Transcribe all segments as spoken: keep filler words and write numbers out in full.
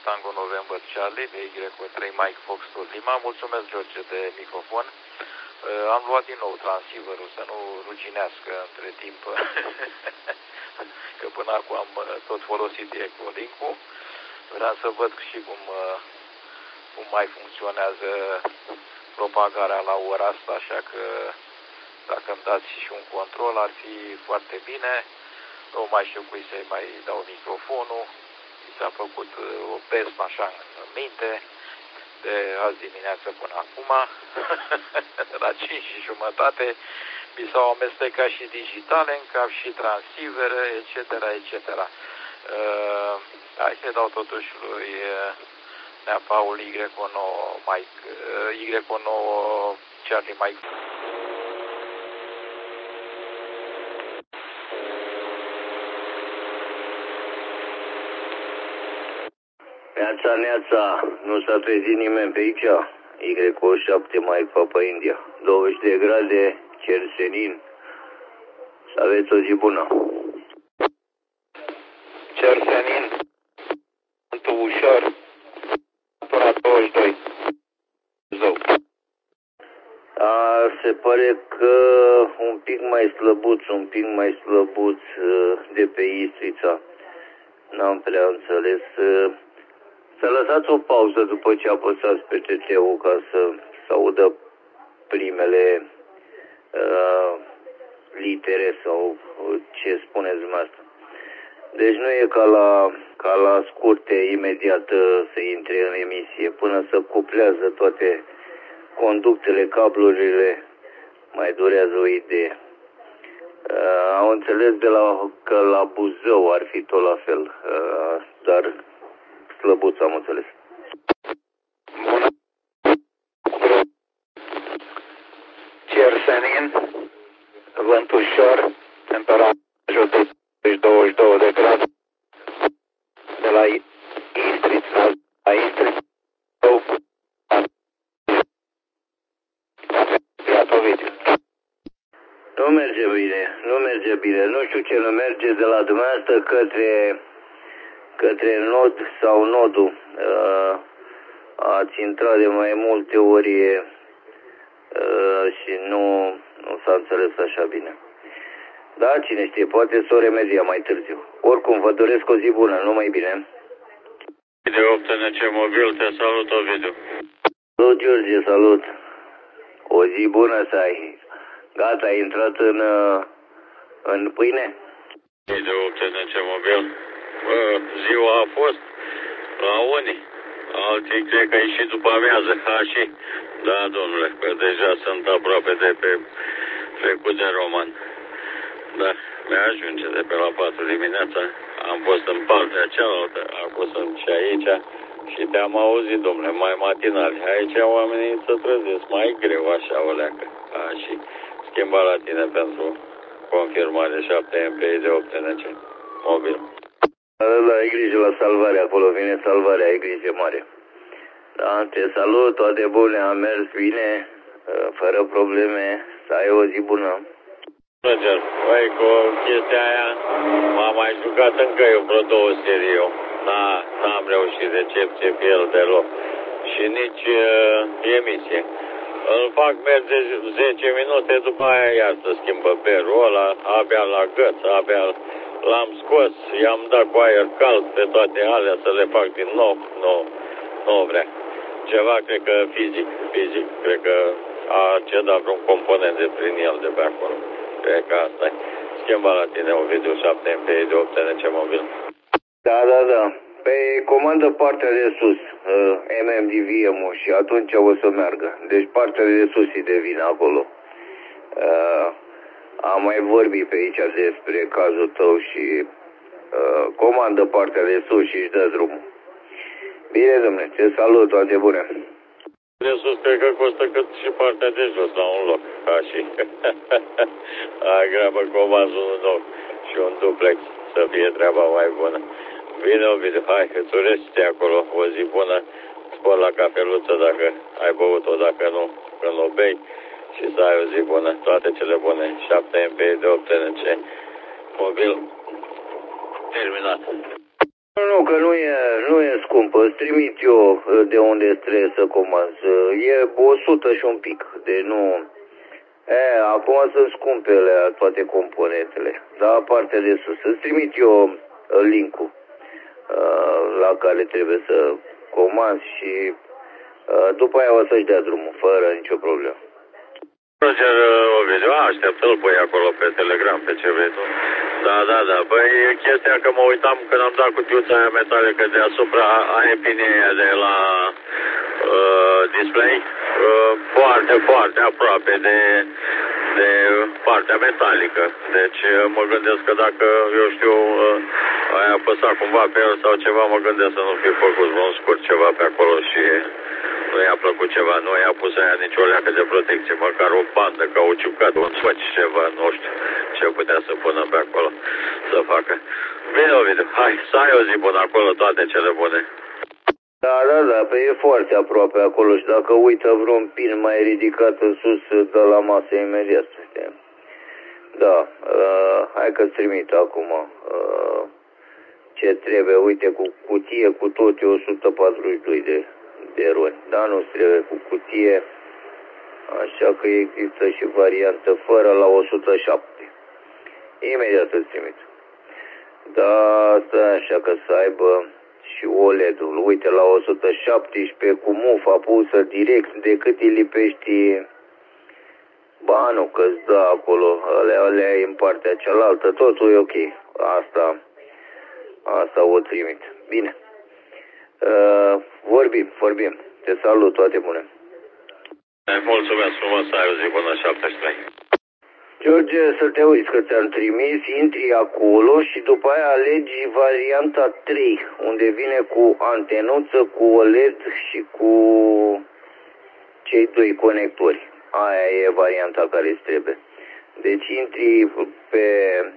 Tango November Charlie, de Y cu trei Mike Foxtrot Lima. Mulțumesc, George, de microfon. Am luat din nou transceiverul să nu ruginească între timp, că până acum am tot folosit Echolink-ul. Vreau să văd și cum, cum mai funcționează propagarea la ora asta, așa că dacă îmi dați și un control ar fi foarte bine. Nu mai știu cui să-i mai dau microfonul. Mi s-a făcut o pesmă așa în minte de azi dimineață până acum. La cinci și jumătate mi s-au amestecat și digitale în cap și transceivere, et cetera, et cetera. Uh, hai să dau totuși lui Nea Paul Y nouă Mike, uh, Y nouă Charlie Mike. Neața, neața, nu s-a trezit nimeni pe aici. Y șapte Mike Papa India, douăzeci de grade, cer senin. Să aveți o zi bună. Cer senin, vântul ușor, temperatura douăzeci și doi. Zău. A, se pare că un pic mai slăbuț, un pic mai slăbuț de pe Istrița. N-am prea înțeles. Să lăsați o pauză după ce apăsați pe T T-ul ca să se audă primele uh, litere sau ce spuneți dumneavoastră. Deci nu e ca la, ca la scurte, imediat să intre în emisie. Până să cuplează toate conductele, cablurile, mai durează o idee. Uh, am înțeles de la, că la Buzău ar fi tot la fel, uh, dar slăbuț am înțeles. Bună. Cer senin, vânt ușor, temperatura douăzeci și doi de grade. De la Istrița, la Istrița, nu merge bine, nu merge bine. Nu știu ce nu merge de la dumneavoastră către, către nod sau nodul. Uh, ați intrat de mai multe ori uh, și nu, nu s-a înțeles așa bine. Da, cine știe, poate să o remedia mai târziu. Oricum, vă doresc o zi bună, numai bine. De opt N C Mobil, te salut, Ovidiu. Salut, George, salut. O zi bună să ai. Gata, ai intrat în, în pâine? De opt N C Mobil. Bă, ziua a fost la unii. Alții cred că e și după amiază. Ha, și? Da, domnule, că deja sunt aproape de pe trecut de roman. Da, mi-ajunge de pe la patru dimineața. Am fost în partea cealaltă, acum sunt și aici și te-am auzit, domnule, mai matinal. Aici oamenii se trezesc mai greu, așa o leacă. A, și schimba la tine pentru confirmare șapte M P I de opt N C Mobil. Da, da, ai grijă la salvare, acolo vine salvarea, ai grijă mare. Da, te salut, toate bune, am mers bine, fără probleme, să ai o zi bună. Roger, băi, cu chestia aia m-am mai jucat încă eu vreo două serii eu. N-am reușit recepție pe el deloc. Și nici uh, emisie. Îl fac merge zece minute, după aia iar să schimbă berul ăla, abia la găț, abia l-am scos, i-am dat cu aer cald pe toate alea să le fac din nou. Nu, nu vrea. Ceva, cred că fizic, fizic, cred că a cedat vreun component de prin el de pe acolo. Cred că asta e. Schimba la tine un video șapte M P I de opt N C Mobil. Da, da, da. Pe comandă partea de sus, uh, M M D V M-ul și atunci o să meargă. Deci partea de sus îi devine acolo. Uh, am mai vorbit pe aici despre cazul tău și uh, comandă partea de sus și își dă drumul. Bine, domnule, te salut, toate bune. De sus cred că costă cât și partea de jos la un loc. Ca și ai grabă comandă un nou și un duplex să fie treaba mai bună. Bine, Ovidiu, hai, îți urez și acolo o zi bună. Spor la cafeluță dacă ai băut-o, dacă nu, când o bei. Și să ai o zi bună, toate cele bune. șapte M P I de opt N C Mobil terminat. Nu, că nu e, nu e scumpă. Îți trimit eu de unde trebuie să comanzi. E o sută și un pic. Deci nu... E, acum sunt scumpele toate componentele. Dar partea de sus. Îți trimit eu link-ul la care trebuie să comanzi și după aia o să-și dea drumul, fără nicio problemă. Roger, Ovidiu, aștept-l pui acolo pe Telegram, pe ce vrei tu. Da, da, da. Păi chestia că mă uitam când am dat cutiuța aia metalică deasupra anepinei aia de la uh, display, uh, foarte, foarte aproape de, de partea metalică. Deci mă gândesc că dacă, eu știu, uh, ai apăsat cumva pe el sau ceva, mă gândesc să nu fi făcut un scurt ceva pe acolo și... Nu i-a plăcut ceva, nu i-a pus aia nicio leacă de protecție, măcar o bandă cauciucat, un sfăci ceva, nu știu ce putea să pună pe acolo să facă. Bine, Ovidiu, hai, să ai o zi bună acolo, toate cele bune. Da, da, da, pe e foarte aproape acolo și dacă uită vreun pin mai ridicat în sus, dă la masă imediat. Da, uh, hai că-ți trimit acum uh, ce trebuie, uite, cu cutie, cu tot, e o sută patruzeci și doi de... de roni, da, nu trebuie cu cutie, așa că există și variantă fără la o sută șapte. Imediat îți trimit. Da, asta așa că să aibă și O L E D-ul, uite, la o sută șaptesprezece cu mufa pusă direct, decât îi lipești, ba nu, că-ți dă acolo, alea, alea în partea cealaltă, totul e ok, asta, asta o trimit. Bine. Uh, vorbim, vorbim. Te salut, toate bune. Mulțumesc frumos, ai o zi bună, șaptezeci și trei. George, să te uiți că ți-am trimis, intri acolo și după aia alegi varianta trei, unde vine cu antenuță, cu O L E D și cu cei doi conectori. Aia e varianta care îți trebuie. Deci intri pe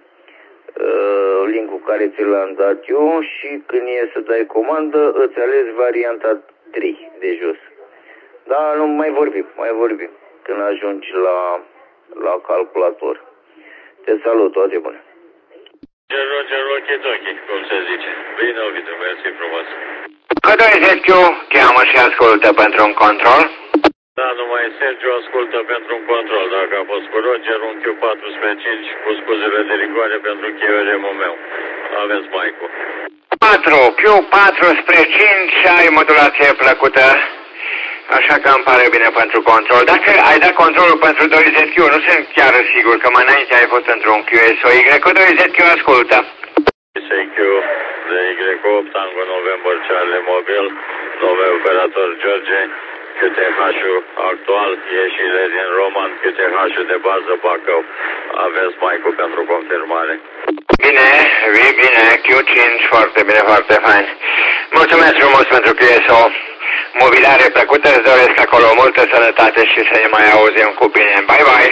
uh, linkul care ți l-am dat eu și când e să dai comandă, îți alegi varianta trei de jos. Da, nu mai vorbim, mai vorbim când ajungi la, la calculator. Te salut, toate bune. Roger, ochi-ochi, cum se zice. Bine, Ovidiu, mersi frumos. Cădoi Sergiu cheamă și ascultă pentru un control. Da, numai Sergiu ascultă pentru un control. Dacă a fost cu Roger, un Q patru spre cinci cu scuzele de rigoare pentru Q R M-ul meu. Aveți Maicu. patru, Q patru spre cinci, ai modulație plăcută. Așa că îmi pare bine pentru control. Dacă ai dat controlul pentru doi Z Q, nu sunt chiar sigur că mai înainte ai fost într-un Q S O Y cu doi Z Q, ascultă. S Q de Y opt, Tango November Charlie Mobil, nove operator George, Q T H-ul actual, ieșire din Roman, Q T H-ul de bază Bacău. Aveți Maicu pentru confirmare. Bine, bine, Q cinci, foarte bine, foarte fain. Mulțumesc frumos pentru Q S O. Mobilare plăcută, îți doresc acolo multă sănătate și să ne mai auzim cu bine. Bye, bye!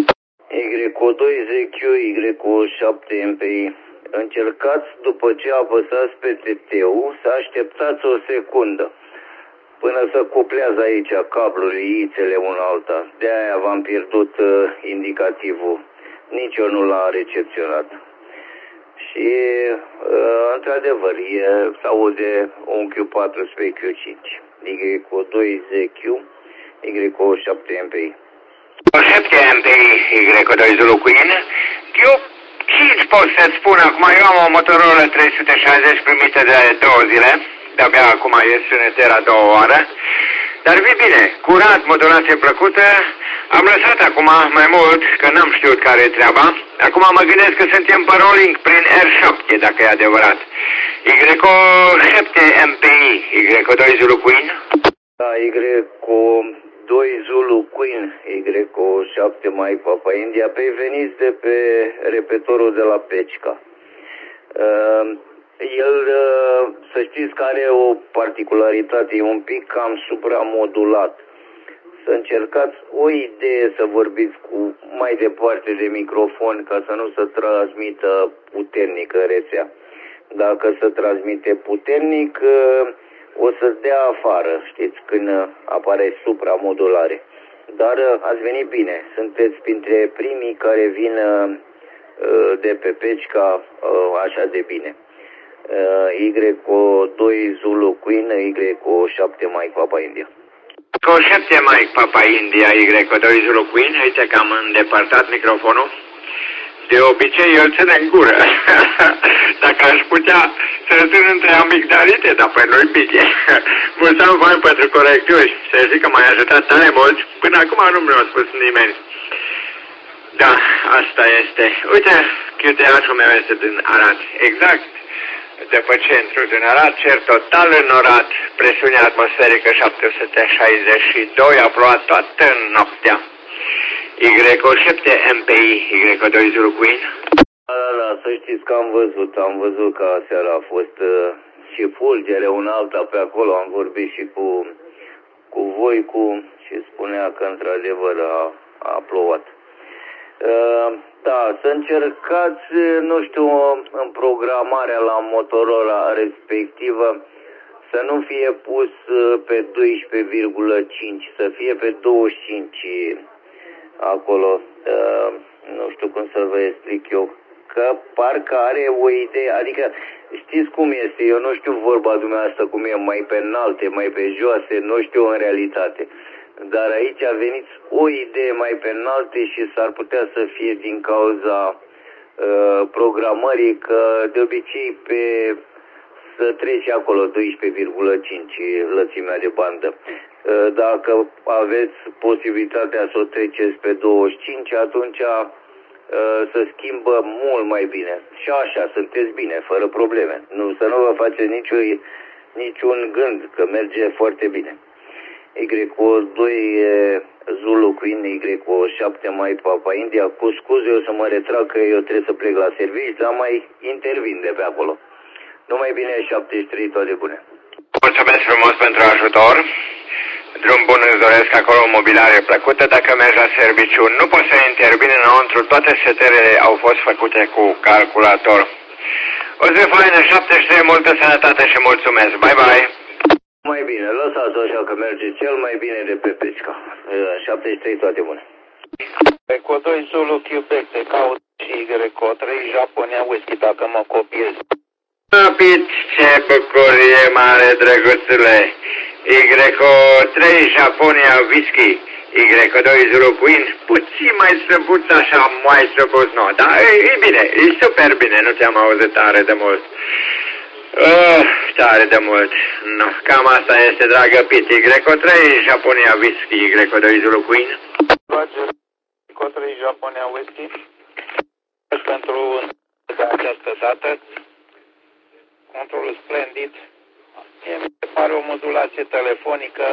Y doi Z Q, Y șapte M P I. Încercați, după ce apăsați pe T T-ul, să așteptați o secundă până să cuplează aici cablurile, ițele una alta. De-aia v-am pierdut uh, indicativul. Nici eu nu l-am recepționat. Și, uh, într-adevăr, se aude un Q patru spre Q cinci. Y doi Z Q, Y șapte M P I. șapte M P I, Y doi Zulu Queen. Q cinci pot să-ți spun acum, eu am o Motorola trei sute șaizeci primită de două zile. De-abia acum ies suneter a doua oară. Dar vii bine, curat, modulație plăcută. Am lăsat acum mai mult, că n-am știut care e treaba. Acum mă gândesc că suntem pe rolling prin R șapte, dacă e adevărat. Y șapte M P I, Y doi Zulu Queen. Da, Y doi Zulu Queen, Y șapte Mike Papa India, pe veniți de pe repetorul de la Pecica. Uh, el, uh, să știți că are o particularitate, e un pic cam supramodulat. Să încercați o idee să vorbiți cu mai departe de microfon ca să nu se transmită puternic în rețea. Dacă se transmite puternic, uh, o să dea afară, știți, când apare supramodulare. Dar ați venit bine, sunteți printre primii care vin uh, de pe Pecica uh, așa de bine. Y O doi Zulu Queen, Y O șapte Mike Papa India. Cu șapte Mike Papa India, Y O doi Zulu Queen, uite că am îndepărtat microfonul. De obicei eu țin în gură. Dacă aș putea să țin între amigdalite, dar pe nu-i bine. Mulțumim voi pentru corecturi. Să zic că m-ai ajutat tare mult. Până acum nu mi-a spus nimeni. Da, asta este. Uite, chiuteașul meu este din Arad. Exact. După centru din Arad, cer total înorat, presiune atmosferică șapte sute șaizeci și doi, a plouat toată noaptea. Y O șapte M P I, Y O doi Zulu Queen. Da, da, da, să știți că am văzut, am văzut că aseară a fost uh, și fulgere, un alta pe acolo, am vorbit și cu, cu voi, cu, și spunea că într-adevăr a, a plouat. Uh, da, să încercați, nu știu, în programarea la Motorola respectivă, să nu fie pus pe doisprezece virgulă cinci, să fie pe douăzeci și cinci acolo. Uh, nu știu cum să vă explic eu, că parcă are o idee, adică știți cum este, eu nu știu vorba dumneavoastră cum e, mai pe înalte, mai pe joase, nu știu în realitate. Dar aici a venit o idee mai pe înalte și s-ar putea să fie din cauza uh, programării, că de obicei pe să trece acolo doisprezece virgulă cinci lățimea de bandă. Uh, dacă aveți posibilitatea să o treceți pe douăzeci și cinci, atunci uh, se schimbă mult mai bine. Și așa, sunteți bine, fără probleme. Nu, să nu vă faceți niciun, niciun gând, că merge foarte bine. Y O doi Zulu Queen, Y O șapte Mike Papa India. Cu scuze, eu să mă retrag că eu trebuie să plec la serviciu, dar mai intervin de pe acolo. Numai bine, șaptezeci și trei, toate bune. Mulțumesc frumos pentru ajutor. Drum bun îți doresc acolo, o mobilare plăcută. Dacă mergi la serviciu, nu poți să intervine înăuntru. Toate setele au fost făcute cu calculator. O zi faină, șaptezeci și trei, multă sănătate și mulțumesc. Bye, bye. Mai bine, lăsați așa că merge cel mai bine de pe pesca. șaptezeci și trei, toate bune. Y O doi Zulu Quebec, te caut și Y O trei Japonia Whisky, dacă mă copiezi. Rapid, ce bucurie mare, drăguțule. Y O trei Japonia Whisky, Y O doi Zulu Queen, puțin mai slăbuț așa, mai slăbuț, nu, dar e, e bine, e super bine, nu te-am auzit tare de mult. Uh, tare de mult. No, cam asta este, dragă Pit. Y O trei Japonia Whisky, Y O doi Zulu Queen. Roger, Y O trei Japonia Whisky. Pentru de această dată, controlul splendid. Mie mi se pare o modulație telefonică,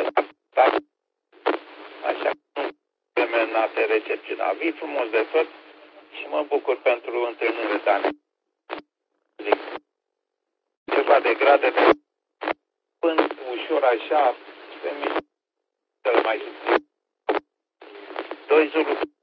așa cum menate recepționa. Vii frumos de tot și mă bucur pentru întâlnire de ani. Ceva de grade de până ușor așa, pe mine cel mai subțire. Doi Zulu